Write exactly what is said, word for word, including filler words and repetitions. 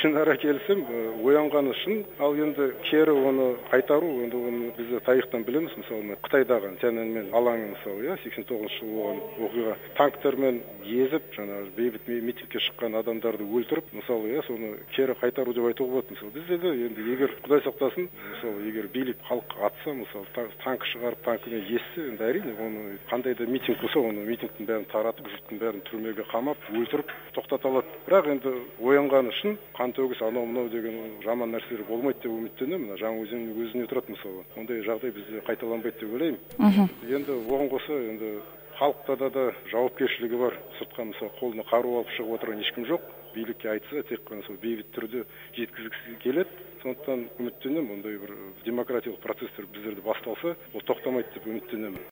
ішінара келісім, оянғаны шын, ал енді кері оны қайтару, енді оны біз тарихтан білеміз, мысалы Қытайдағы Тяньаньмэнь алаңы мысалы, иә, сексен тоғызыншы жылы болған оқиға, танктермен езіп, жаңағы бейбіт митингке шыққан адамдарды өлтіріп, мысалы, иә, соны кері қайтару деп айтуға болады. Мысалы, бізде де енді егер Құдай сақтасын, мысалы, егер билік халық атса, мысалы, танк шығарып, танкімен езсе, енді әрине, оны қандай да митинг болса, оны митингтің бәрін таратып, жұрттың бәрін түрмеге қамап, өлтіріп тоқтата алады. Бірақ енді оянғаны үшін қан төгіс анау мынау деген жаман нәрселер болмайды деп үміттенемін. Жаңаөзеннің өзіне тұрады мысалы. Ондай жағдай бізде қайталанбайды деп ойлаймын. Енді оған қоса енді халықта да да жауапкершілігі бар. Сыртқа мысалы қолына қару алып шығып отырған ешкім жоқ. Билікке айтса, тек қана сол бейбіт түрде жеткізгісі келеді. Сондықтан үміттенемін, ондай бір демократиялық процестер біздерде басталса, ол тоқтамайды деп үміттенемін.